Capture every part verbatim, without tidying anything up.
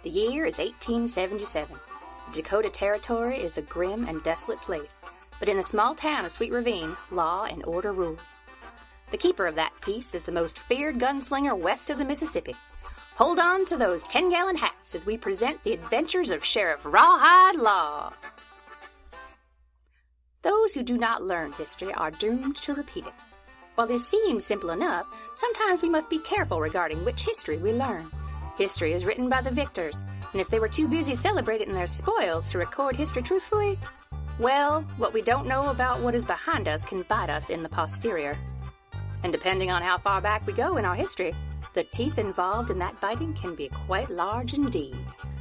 The year is eighteen seventy-seven. The Dakota Territory is a grim and desolate place, but in the small town of Sweet Ravine, law and order rules. The keeper of that peace is the most feared gunslinger west of the Mississippi. Hold on to those ten-gallon hats as we present the adventures of Sheriff Rawhide Law. Those who do not learn history are doomed to repeat it. While this seems simple enough, sometimes we must be careful regarding which history we learn. History is written by the victors, and if they were too busy celebrating their spoils to record history truthfully, well, what we don't know about what is behind us can bite us in the posterior. And depending on how far back we go in our history, the teeth involved in that biting can be quite large indeed.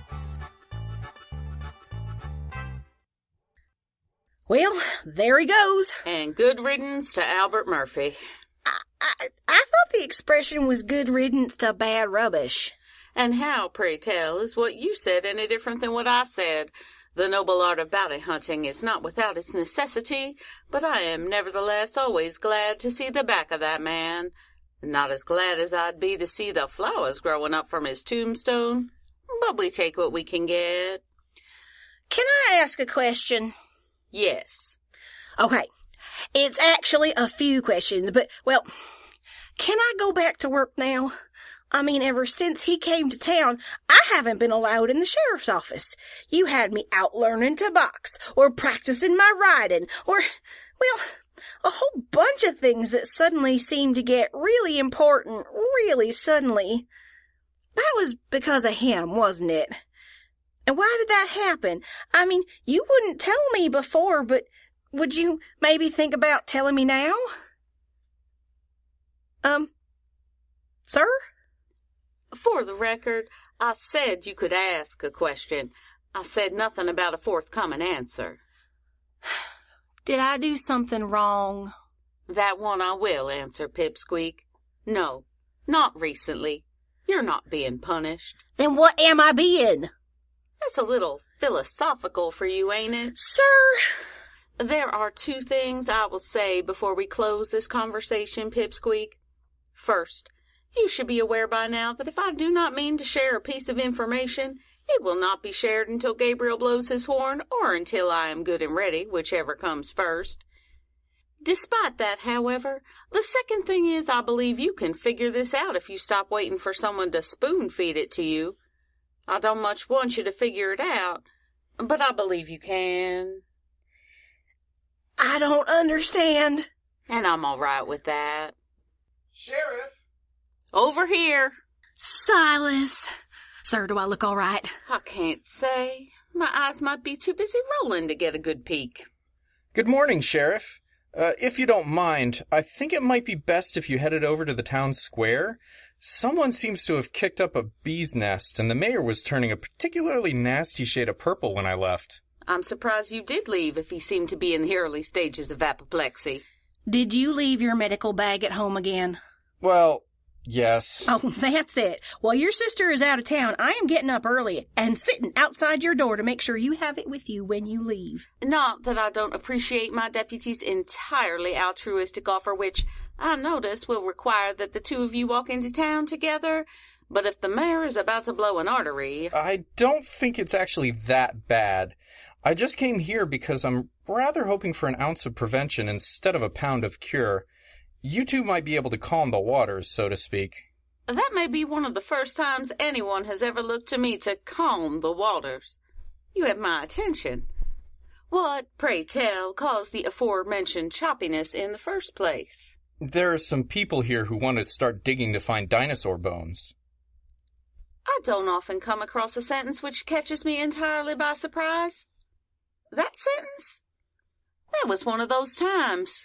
Well, there he goes. And good riddance to Albert Murphy. I, I, I thought the expression was good riddance to bad rubbish. And how, pray tell, is what you said any different than what I said? The noble art of bounty hunting is not without its necessity, but I am nevertheless always glad to see the back of that man. Not as glad as I'd be to see the flowers growing up from his tombstone, but we take what we can get. Can I ask a question? Yes. Okay, it's actually a few questions, but, well, can I go back to work now? I mean, ever since he came to town, I haven't been allowed in the sheriff's office. You had me out learning to box, or practicing my riding, or, well, a whole bunch of things that suddenly seemed to get really important really suddenly. That was because of him, wasn't it? And why did that happen? I mean, you wouldn't tell me before, but would you maybe think about telling me now? Um, sir? For the record, I said you could ask a question. I said nothing about a forthcoming answer. Did I do something wrong? That one I will answer, Pipsqueak. No, not recently. You're not being punished. Then what am I being? That's a little philosophical for you, ain't it? Sir? There are two things I will say before we close this conversation, Pipsqueak. First, you should be aware by now that if I do not mean to share a piece of information, it will not be shared until Gabriel blows his horn or until I am good and ready, whichever comes first. Despite that, however, the second thing is I believe you can figure this out if you stop waiting for someone to spoon-feed it to you. I don't much want you to figure it out, but I believe you can. I don't understand. And I'm all right with that. Sheriff! Over here. Silas. Sir, do I look all right? I can't say. My eyes might be too busy rolling to get a good peek. Good morning, Sheriff. Uh, if you don't mind, I think it might be best if you headed over to the town square. Someone seems to have kicked up a bee's nest, and the mayor was turning a particularly nasty shade of purple when I left. I'm surprised you did leave if he seemed to be in the early stages of apoplexy. Did you leave your medical bag at home again? Well, yes. Oh, that's it. While your sister is out of town, I am getting up early and sitting outside your door to make sure you have it with you when you leave. Not that I don't appreciate my deputy's entirely altruistic offer, which I notice will require that the two of you walk into town together, but if the mayor is about to blow an artery... I don't think it's actually that bad. I just came here because I'm rather hoping for an ounce of prevention instead of a pound of cure. You two might be able to calm the waters, so to speak. That may be one of the first times anyone has ever looked to me to calm the waters. You have my attention. What, pray tell, caused the aforementioned choppiness in the first place? There are some people here who want to start digging to find dinosaur bones. I don't often come across a sentence which catches me entirely by surprise. That sentence? That was one of those times.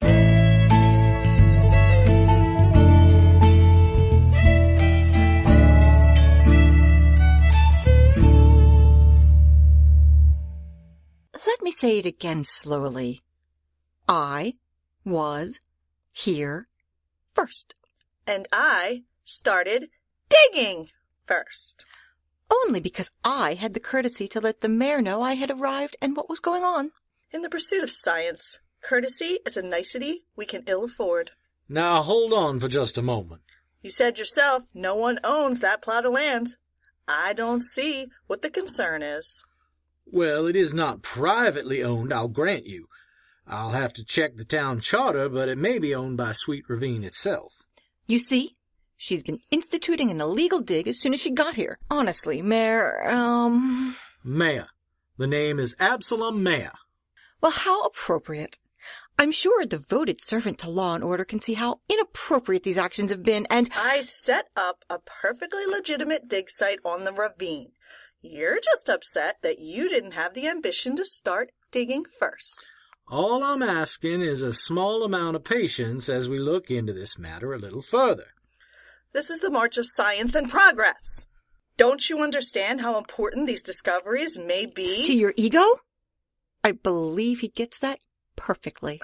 Let me say it again slowly. I was here first. And I started digging first. Only because I had the courtesy to let the mayor know I had arrived and what was going on. In the pursuit of science, courtesy is a nicety we can ill afford. Now hold on for just a moment. You said yourself no one owns that plot of land. I don't see what the concern is. Well, it is not privately owned, I'll grant you. I'll have to check the town charter, but it may be owned by Sweet Ravine itself. You see? She's been instituting an illegal dig as soon as she got here. Honestly, Mayor, um... Maya. The name is Absalom Maya. Well, how appropriate. I'm sure a devoted servant to law and order can see how inappropriate these actions have been, and... I set up a perfectly legitimate dig site on the ravine. You're just upset that you didn't have the ambition to start digging first. All I'm asking is a small amount of patience as we look into this matter a little further. This is the march of science and progress. Don't you understand how important these discoveries may be? To your ego? I believe he gets that perfectly.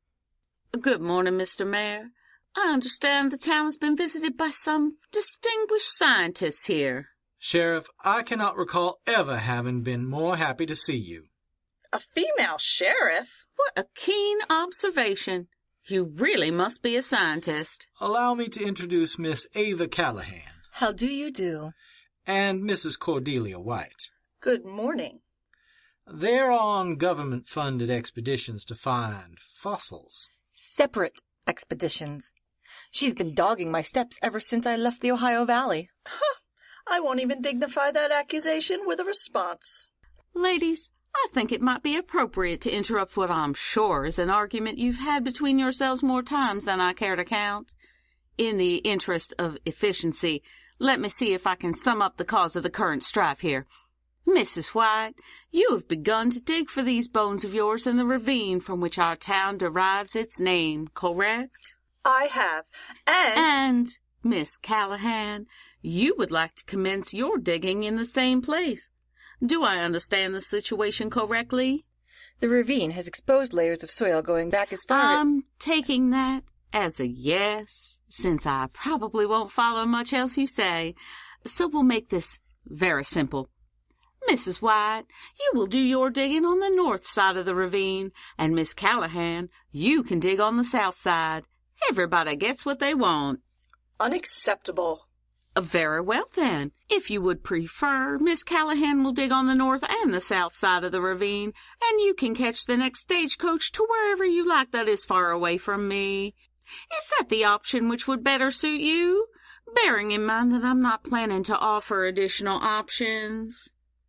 Good morning, Mister Mayor. I understand the town has been visited by some distinguished scientists here. Sheriff, I cannot recall ever having been more happy to see you. A female sheriff? What a keen observation. You really must be a scientist. Allow me to introduce Miss Ava Callahan. How do you do? And Missus Cordelia White. Good morning. They're on government-funded expeditions to find fossils. Separate expeditions. She's been dogging my steps ever since I left the Ohio Valley. Huh. I won't even dignify that accusation with a response. Ladies, I think it might be appropriate to interrupt what I'm sure is an argument you've had between yourselves more times than I care to count. In the interest of efficiency, let me see if I can sum up the cause of the current strife here. Missus White, you have begun to dig for these bones of yours in the ravine from which our town derives its name, correct? I have, and... And, Miss Callahan, you would like to commence your digging in the same place. Do I understand the situation correctly? The ravine has exposed layers of soil going back as far... I'm taking that as a yes, since I probably won't follow much else you say. So we'll make this very simple. Missus White, you will do your digging on the north side of the ravine, and Miss Callahan, you can dig on the south side. Everybody gets what they want. Unacceptable. Very well, then. If you would prefer, Miss Callahan will dig on the north and the south side of the ravine, and you can catch the next stagecoach to wherever you like that is far away from me. Is that the option which would better suit you? Bearing in mind that I'm not planning to offer additional options.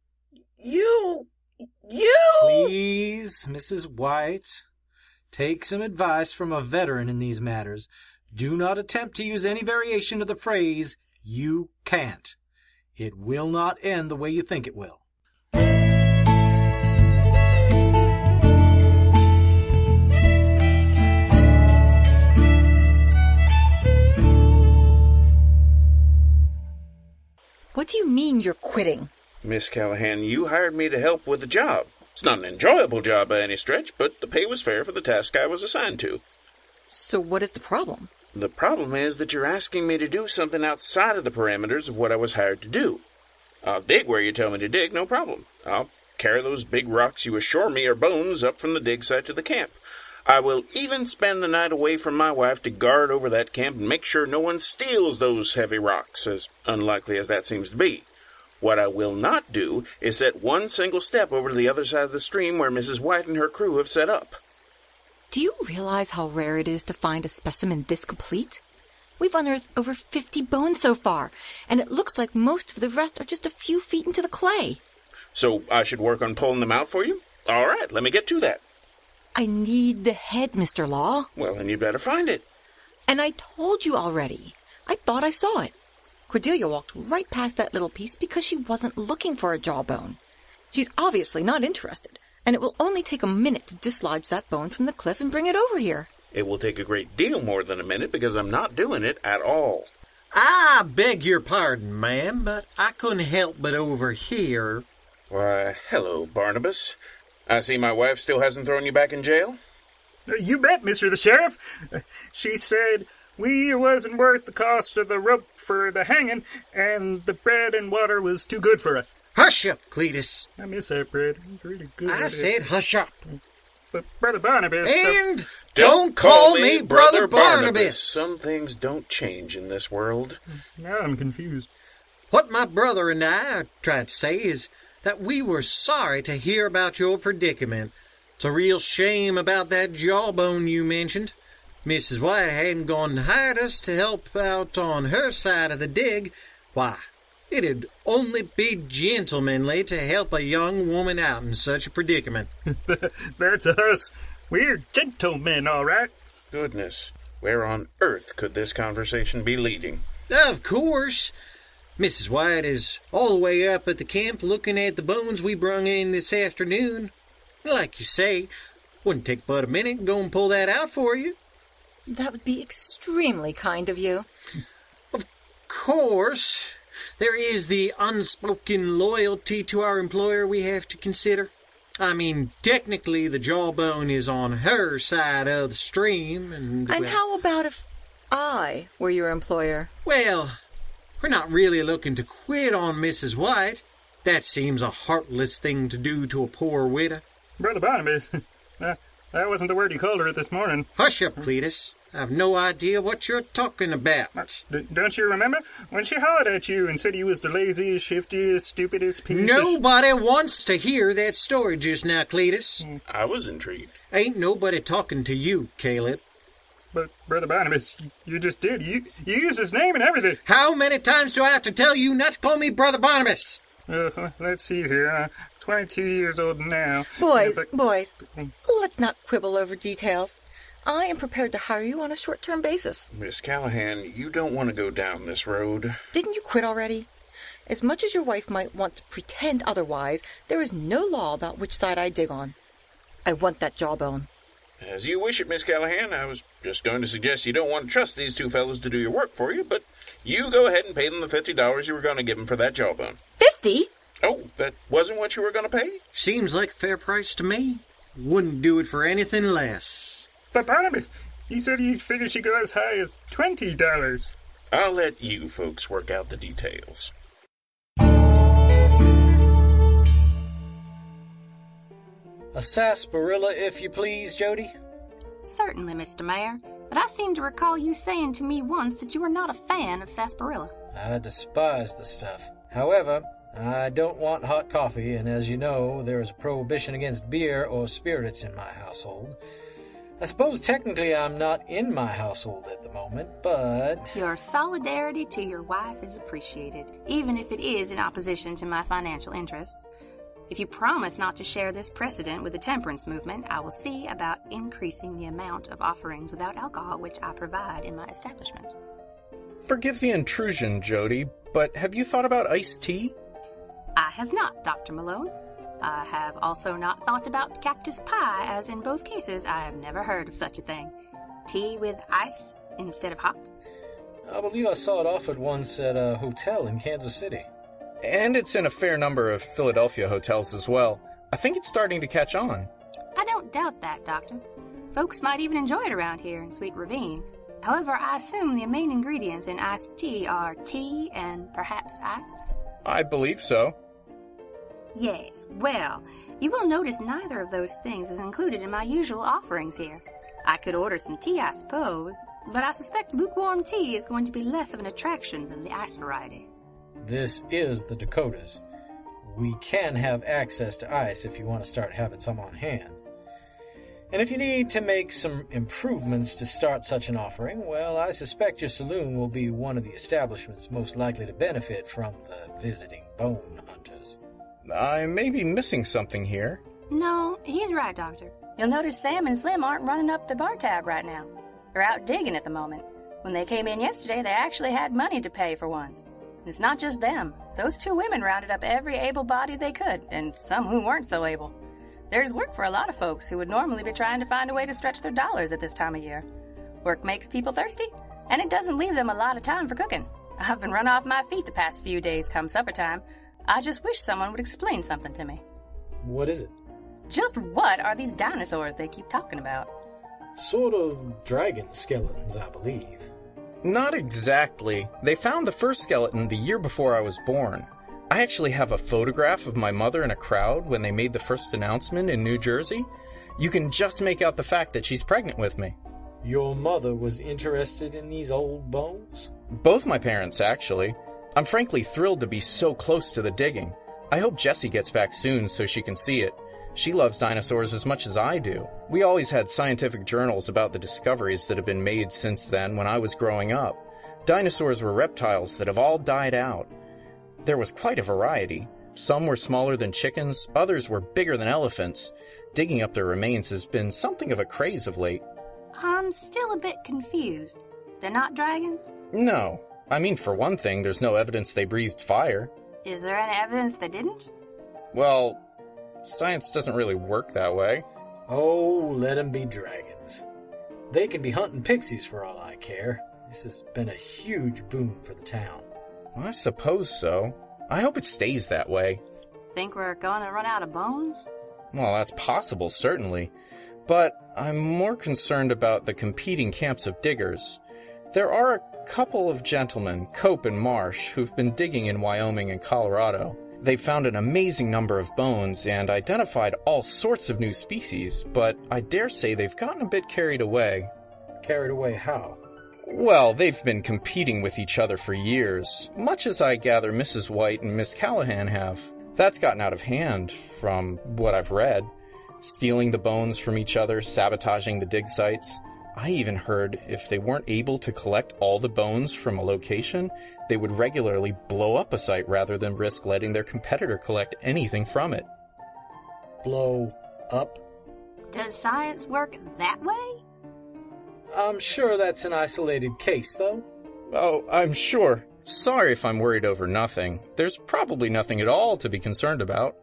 You... you... Please, Missus White, take some advice from a veteran in these matters. Do not attempt to use any variation of the phrase, "you can't." It will not end the way you think it will. What do you mean you're quitting? Miss Callahan, you hired me to help with the job. It's not an enjoyable job by any stretch, but the pay was fair for the task I was assigned to. So what is the problem? The problem is that you're asking me to do something outside of the parameters of what I was hired to do. I'll dig where you tell me to dig, no problem. I'll carry those big rocks you assure me are bones up from the dig site to the camp. I will even spend the night away from my wife to guard over that camp and make sure no one steals those heavy rocks, as unlikely as that seems to be. What I will not do is set one single step over to the other side of the stream where Missus White and her crew have set up. Do you realize how rare it is to find a specimen this complete? We've unearthed over fifty bones so far, and it looks like most of the rest are just a few feet into the clay. So I should work on pulling them out for you? All right, let me get to that. I need the head, Mister Law. Well, then you'd better find it. And I told you already. I thought I saw it. Cordelia walked right past that little piece because she wasn't looking for a jawbone. She's obviously not interested, and it will only take a minute to dislodge that bone from the cliff and bring it over here. It will take a great deal more than a minute because I'm not doing it at all. I beg your pardon, ma'am, but I couldn't help but overhear. Why, hello, Barnabas. I see my wife still hasn't thrown you back in jail? You bet, Mister the Sheriff. She said we wasn't worth the cost of the rope for the hanging, and the bread and water was too good for us. Hush up, Cletus. I miss that bread. It was really good. I said hush up. But Brother Barnabas... And uh, don't call me Brother Barnabas. Some things don't change in this world. Now I'm confused. What my brother and I are trying to say is that we were sorry to hear about your predicament. It's a real shame about that jawbone you mentioned. Missus White hadn't gone and hired us to help out on her side of the dig. Why, it'd only be gentlemanly to help a young woman out in such a predicament. That's us. We're gentlemen, all right. Goodness, where on earth could this conversation be leading? Of course. Missus White is all the way up at the camp looking at the bones we brung in this afternoon. Like you say, wouldn't take but a minute to go and pull that out for you. That would be extremely kind of you. Of course. There is the unspoken loyalty to our employer we have to consider. I mean, technically the jawbone is on her side of the stream, and... And well, how about if I were your employer? Well, we're not really looking to quit on Missus White. That seems a heartless thing to do to a poor widow. Brother Barnabas, uh, that wasn't the word you called her this morning. Hush up, Cletus. I've no idea what you're talking about. D- don't you remember? When she hollered at you and said you was the laziest, shiftiest, stupidest piece Nobody of sh- wants to hear that story just now, Cletus. Mm. I was intrigued. Ain't nobody talking to you, Caleb. But, Brother Barnabas, you just did. You, you used his name and everything. How many times do I have to tell you not to call me Brother Barnabas? Uh, let's see here. Uh, twenty-two years old now. Boys, Uh, but- boys, let's not quibble over details. I am prepared to hire you on a short-term basis. Miss Callahan, you don't want to go down this road. Didn't you quit already? As much as your wife might want to pretend otherwise, there is no law about which side I dig on. I want that jawbone. As you wish it, Miss Callahan. I was just going to suggest you don't want to trust these two fellows to do your work for you, but you go ahead and pay them the fifty dollars you were going to give them for that jawbone. Fifty? Oh, that wasn't what you were going to pay? Seems like a fair price to me. Wouldn't do it for anything less. But Barnabas, he said he figured she'd go as high as twenty dollars. I'll let you folks work out the details. A sarsaparilla, if you please, Jody. Certainly, Mister Mayor, but I seem to recall you saying to me once that you were not a fan of sarsaparilla. I despise the stuff. However, I don't want hot coffee, and as you know, there is a prohibition against beer or spirits in my household. I suppose technically I'm not in my household at the moment, but... Your solidarity to your wife is appreciated, even if it is in opposition to my financial interests. If you promise not to share this precedent with the temperance movement, I will see about increasing the amount of offerings without alcohol which I provide in my establishment. Forgive the intrusion, Jody, but have you thought about iced tea? I have not, Doctor Malone. I have also not thought about cactus pie, as in both cases I have never heard of such a thing. Tea with ice instead of hot? I believe I saw it offered once at a hotel in Kansas City. And it's in a fair number of Philadelphia hotels as well. I think it's starting to catch on. I don't doubt that, Doctor. Folks might even enjoy it around here in Sweet Ravine. However, I assume the main ingredients in iced tea are tea and perhaps ice? I believe so. Yes, well, you will notice neither of those things is included in my usual offerings here. I could order some tea, I suppose, but I suspect lukewarm tea is going to be less of an attraction than the ice variety. This is the Dakotas. We can have access to ice if you want to start having some on hand. And if you need to make some improvements to start such an offering, well, I suspect your saloon will be one of the establishments most likely to benefit from the visiting bone hunters. I may be missing something here. No, he's right, Doctor. You'll notice Sam and Slim aren't running up the bar tab right now. They're out digging at the moment. When they came in yesterday, they actually had money to pay for once. And it's not just them. Those two women rounded up every able body they could, and some who weren't so able. There's work for a lot of folks who would normally be trying to find a way to stretch their dollars at this time of year. Work makes people thirsty, and it doesn't leave them a lot of time for cooking. I've been run off my feet the past few days come supper time. I just wish someone would explain something to me. What is it? Just what are these dinosaurs they keep talking about? Sort of dragon skeletons, I believe. Not exactly. They found the first skeleton the year before I was born. I actually have a photograph of my mother in a crowd when they made the first announcement in New Jersey. You can just make out the fact that she's pregnant with me. Your mother was interested in these old bones? Both my parents, actually. I'm frankly thrilled to be so close to the digging. I hope Jessie gets back soon so she can see it. She loves dinosaurs as much as I do. We always had scientific journals about the discoveries that have been made since then when I was growing up. Dinosaurs were reptiles that have all died out. There was quite a variety. Some were smaller than chickens, others were bigger than elephants. Digging up their remains has been something of a craze of late. I'm still a bit confused. They're not dragons? No. I mean, for one thing, there's no evidence they breathed fire. Is there any evidence they didn't? Well, science doesn't really work that way. Oh, let 'em be dragons. They can be hunting pixies for all I care. This has been a huge boon for the town. Well, I suppose so. I hope it stays that way. Think we're going to run out of bones? Well, that's possible, certainly. But I'm more concerned about the competing camps of diggers. There are a couple of gentlemen, Cope and Marsh, who've been digging in Wyoming and Colorado. They found an amazing number of bones and identified all sorts of new species, but I dare say they've gotten a bit carried away. Carried away how? Well, they've been competing with each other for years, much as I gather Missus White and Miss Callahan have. That's gotten out of hand, from what I've read. Stealing the bones from each other, sabotaging the dig sites. I even heard if they weren't able to collect all the bones from a location, they would regularly blow up a site rather than risk letting their competitor collect anything from it. Blow up? Does science work that way? I'm sure that's an isolated case, though. Oh, I'm sure. Sorry if I'm worried over nothing. There's probably nothing at all to be concerned about.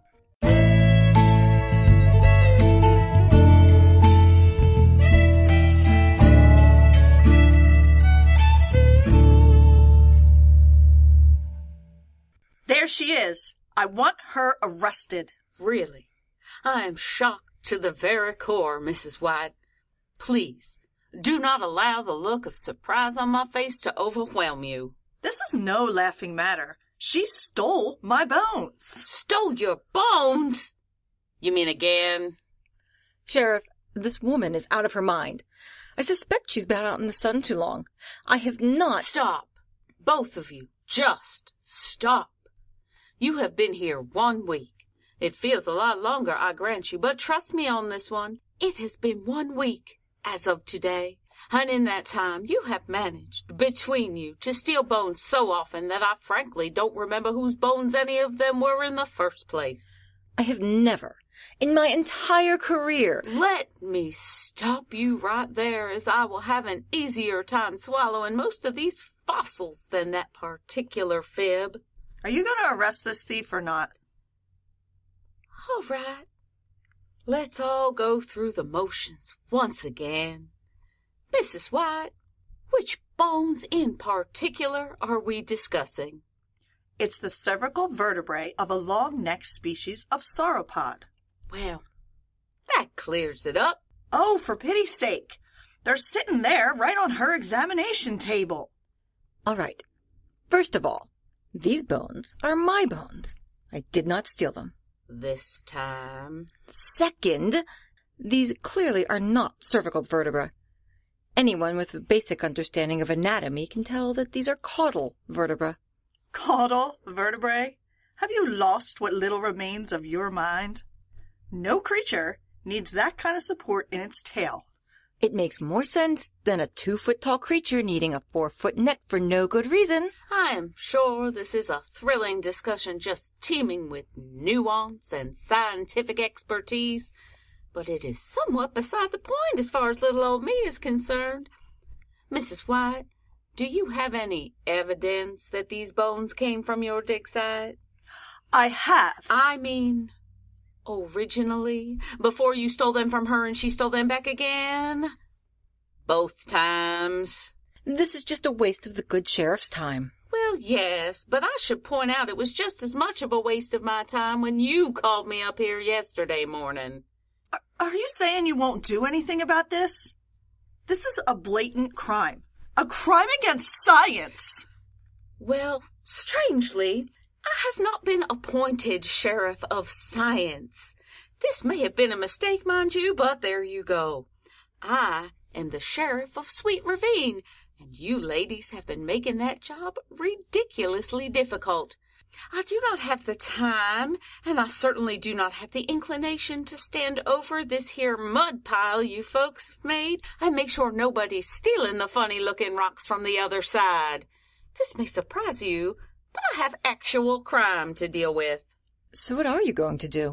There she is. I want her arrested. Really? I am shocked to the very core, Missus White. Please, do not allow the look of surprise on my face to overwhelm you. This is no laughing matter. She stole my bones. Stole your bones? You mean again? Sheriff, this woman is out of her mind. I suspect she's been out in the sun too long. I have not... Stop. Both of you. Just stop. You have been here one week. It feels a lot longer, I grant you, but trust me on this one. It has been one week as of today, and in that time you have managed, between you, to steal bones so often that I frankly don't remember whose bones any of them were in the first place. I have never, in my entire career... Let me stop you right there, as I will have an easier time swallowing most of these fossils than that particular fib. Are you going to arrest this thief or not? All right. Let's all go through the motions once again. Missus White, which bones in particular are we discussing? It's the cervical vertebrae of a long-necked species of sauropod. Well, that clears it up. Oh, for pity's sake. They're sitting there right on her examination table. All right. First of all, these bones are my bones. I did not steal them. This time. Second, these clearly are not cervical vertebrae. Anyone with a basic understanding of anatomy can tell that these are caudal vertebrae. Caudal vertebrae? Have you lost what little remains of your mind? No creature needs that kind of support in its tail. It makes more sense than a two-foot-tall creature needing a four-foot neck for no good reason. I am sure this is a thrilling discussion just teeming with nuance and scientific expertise, but it is somewhat beside the point as far as little old me is concerned. Missus White, do you have any evidence that these bones came from your dig site? I have. I mean... originally, before you stole them from her and she stole them back again? Both times? This is just a waste of the good sheriff's time. Well, yes, but I should point out it was just as much of a waste of my time when you called me up here yesterday morning. Are, are you saying you won't do anything about this? This is a blatant crime. A crime against science. Well, strangely... I have not been appointed sheriff of science. This may have been a mistake, mind you, but there you go. I am the sheriff of Sweet Ravine, And you ladies have been making that job ridiculously difficult. I do not have the time, and I certainly do not have the inclination to stand over this here mud pile you folks have made and make sure nobody's stealing the funny-looking rocks from the other side. This may surprise you, but I have actual crime to deal with. So what are you going to do?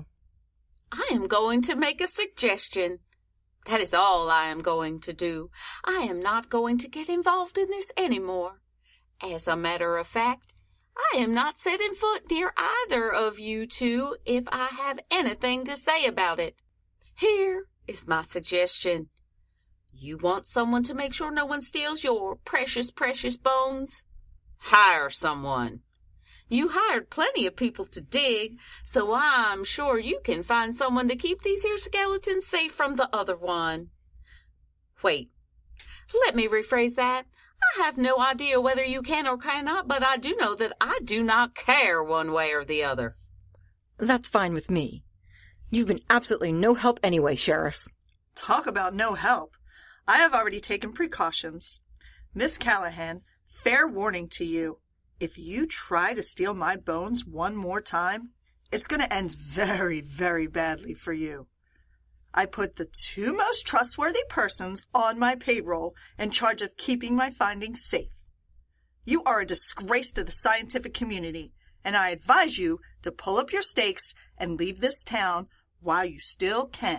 I am going to make a suggestion. That is all I am going to do. I am not going to get involved in this anymore. As a matter of fact, I am not setting foot near either of you two if I have anything to say about it. Here is my suggestion. You want someone to make sure no one steals your precious, precious bones? Hire someone. You hired plenty of people to dig, so I'm sure you can find someone to keep these here skeletons safe from the other one. Wait, let me rephrase that. I have no idea whether you can or cannot, but I do know that I do not care one way or the other. That's fine with me. You've been absolutely no help anyway, Sheriff. Talk about no help. I have already taken precautions. Miss Callahan, fair warning to you. If you try to steal my bones one more time, it's going to end very, very badly for you. I put the two most trustworthy persons on my payroll in charge of keeping my findings safe. You are a disgrace to the scientific community, and I advise you to pull up your stakes and leave this town while you still can.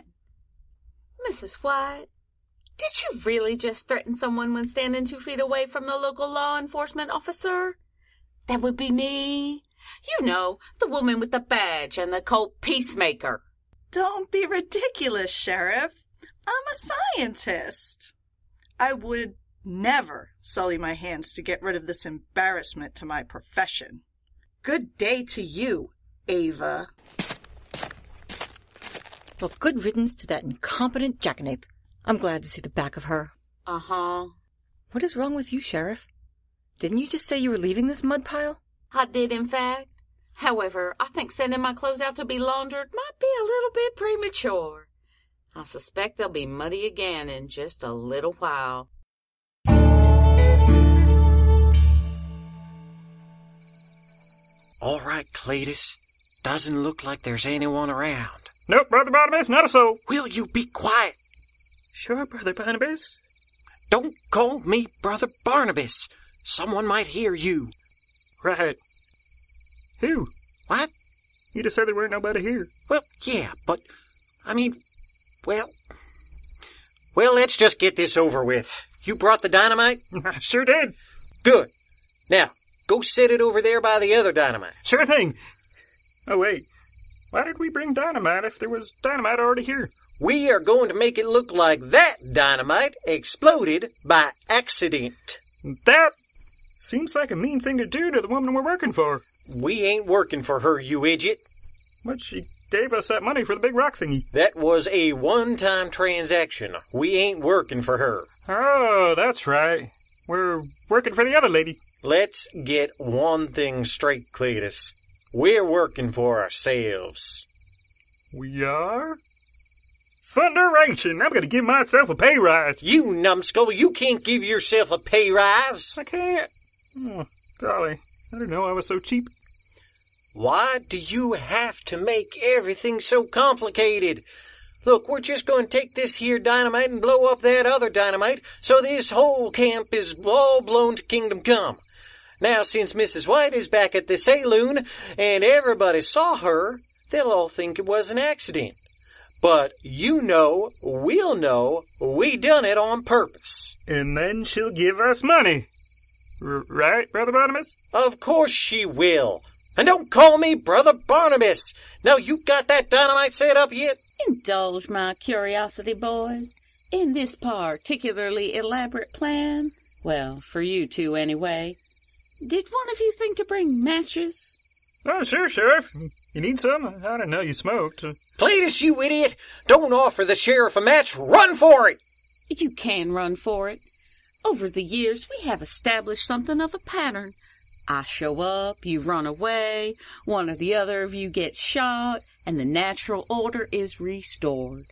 Missus White, did you really just threaten someone when standing two feet away from the local law enforcement officer? That would be me. You know, the woman with the badge and the cult peacemaker. Don't be ridiculous, Sheriff. I'm a scientist. I would never sully my hands to get rid of this embarrassment to my profession. Good day to you, Ava. Well, good riddance to that incompetent jackanape. I'm glad to see the back of her. Uh-huh. What is wrong with you, Sheriff? Didn't you just say you were leaving this mud pile? I did, in fact. However, I think sending my clothes out to be laundered might be a little bit premature. I suspect they'll be muddy again in just a little while. All right, Cletus. Doesn't look like there's anyone around. Nope, Brother Barnabas, not a soul. Will you be quiet? Sure, Brother Barnabas. Don't call me Brother Barnabas. Someone might hear you. Right. Who? What? You just said there weren't nobody here. Well, yeah, but, I mean, well... Well, let's just get this over with. You brought the dynamite? I sure did. Good. Now, go set it over there by the other dynamite. Sure thing. Oh, wait. Why did we bring dynamite if there was dynamite already here? We are going to make it look like that dynamite exploded by accident. That seems like a mean thing to do to the woman we're working for. We ain't working for her, you idiot. But she gave us that money for the big rock thingy. That was a one-time transaction. We ain't working for her. Oh, that's right. We're working for the other lady. Let's get one thing straight, Cletus. We're working for ourselves. We are? Thunderation! I'm going to give myself a pay rise. You numbskull, you can't give yourself a pay rise. I can't. Oh, golly, I didn't know I was so cheap. Why do you have to make everything so complicated? Look, we're just going to take this here dynamite and blow up that other dynamite, so this whole camp is all blown to kingdom come. Now, since Missus White is back at the saloon, and everybody saw her, they'll all think it was an accident. But you know, we'll know, we done it on purpose. And then she'll give us money. R- right, Brother Barnabas? Of course she will. And don't call me Brother Barnabas. Now, you got that dynamite set up yet? Indulge my curiosity, boys. In this particularly elaborate plan, well, for you two anyway, did one of you think to bring matches? Oh, sure, Sheriff. You need some? I didn't know you smoked. Cletus, you idiot! Don't offer the sheriff a match. Run for it! You can run for it. Over the years, we have established something of a pattern. I show up, you run away, one or the other of you gets shot, and the natural order is restored.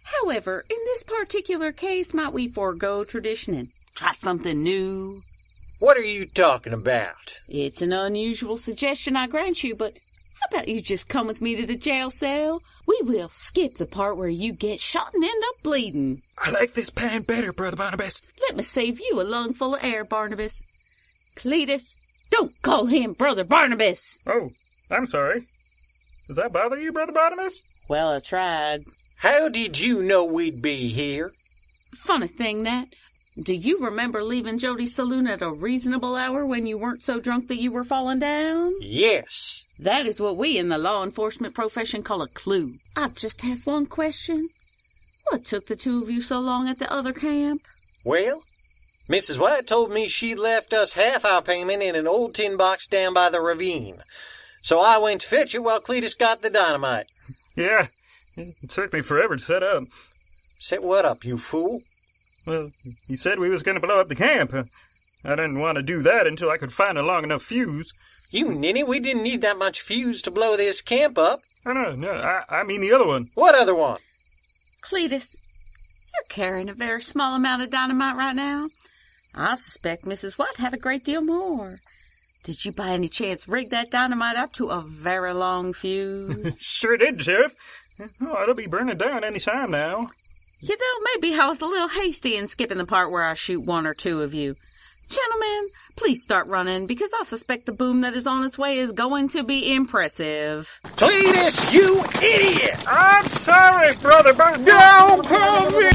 However, in this particular case, might we forego tradition and try something new? What are you talking about? It's an unusual suggestion, I grant you, but how about you just come with me to the jail cell? We will skip the part where you get shot and end up bleeding. I like this plan better, Brother Barnabas. Let me save you a lungful of air, Barnabas. Cletus, don't call him Brother Barnabas. Oh, I'm sorry. Does that bother you, Brother Barnabas? Well, I tried. How did you know we'd be here? Funny thing, Nat. Do you remember leaving Jody's saloon at a reasonable hour when you weren't so drunk that you were falling down? Yes. That is what we in the law enforcement profession call a clue. I just have one question. What took the two of you so long at the other camp? Well, Missus White told me she left us half our payment in an old tin box down by the ravine. So I went to fetch it while Cletus got the dynamite. Yeah, it took me forever to set up. Set what up, you fool? Well, he said we was going to blow up the camp. I didn't want to do that until I could find a long enough fuse. You ninny, we didn't need that much fuse to blow this camp up. Oh, no, no, I, I mean the other one. What other one? Cletus, you're carrying a very small amount of dynamite right now. I suspect Missus White had a great deal more. Did you by any chance rig that dynamite up to a very long fuse? Sure did, Sheriff. Oh, it'll be burning down any time now. You know, maybe I was a little hasty in skipping the part where I shoot one or two of you. Gentlemen, please start running, because I suspect the boom that is on its way is going to be impressive. Cletus, you idiot! I'm sorry, Brother Barnabas. Don't call me!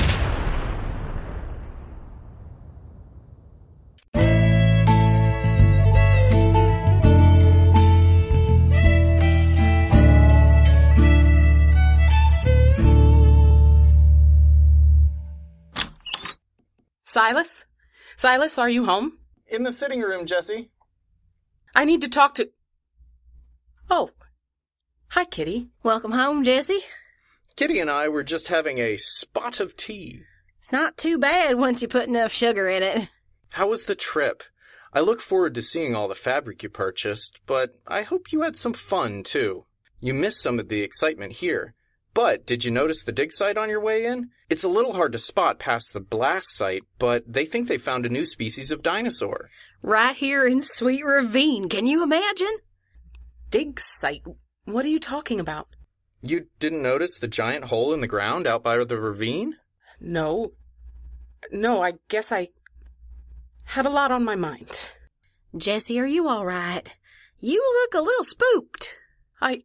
Silas? Silas, are you home? In the sitting room, Jessie. I need to talk to... Oh. Hi, Kitty. Welcome home, Jessie. Kitty and I were just having a spot of tea. It's not too bad once you put enough sugar in it. How was the trip? I look forward to seeing all the fabric you purchased, but I hope you had some fun, too. You missed some of the excitement here. But did you notice the dig site on your way in? It's a little hard to spot past the blast site, but they think they found a new species of dinosaur. Right here in Sweet Ravine. Can you imagine? Dig site? What are you talking about? You didn't notice the giant hole in the ground out by the ravine? No. No, I guess I had a lot on my mind. Jessie, are you all right? You look a little spooked. I...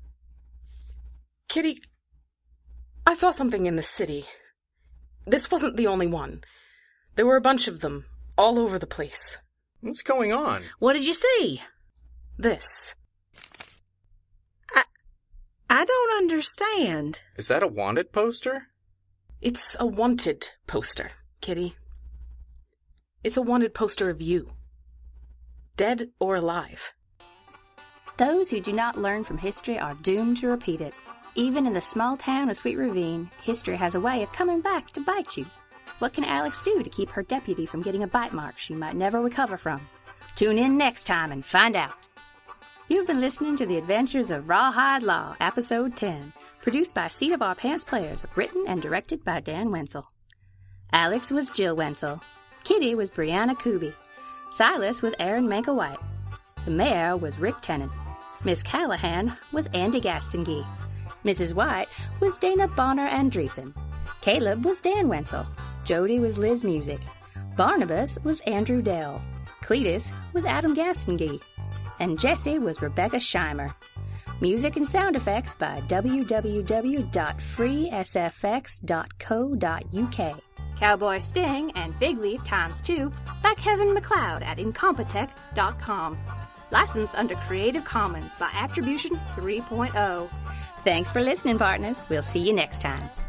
Kitty, I saw something in the city. This wasn't the only one. There were a bunch of them, all over the place. What's going on? What did you see? This. I... I don't understand. Is that a wanted poster? It's a wanted poster, Kitty. It's a wanted poster of you. Dead or alive. Those who do not learn from history are doomed to repeat it. Even in the small town of Sweet Ravine, history has a way of coming back to bite you. What can Alex do to keep her deputy from getting a bite mark she might never recover from? Tune in next time and find out. You've been listening to The Adventures of Rawhide Law, Episode ten, produced by Seat of Our Pants Players, written and directed by Dan Wenzel. Alex was Jill Wenzel. Kitty was Brianna Kuby. Silas was Aaron Manka White. The mayor was Rick Tennant. Miss Callahan was Andy Gastonguay. Missus White was Dana Bonner Andreessen. Caleb was Dan Wenzel. Jody was Liz Music. Barnabas was Andrew Dell. Cletus was Adam Gastonguay. And Jessie was Rebecca Scheimer. Music and sound effects by w w w dot free s f x dot co dot u k. Cowboy Sting and Big Leaf times two by Kevin MacLeod at incompetech dot com. Licensed under Creative Commons by Attribution three point oh. Thanks for listening, partners. We'll see you next time.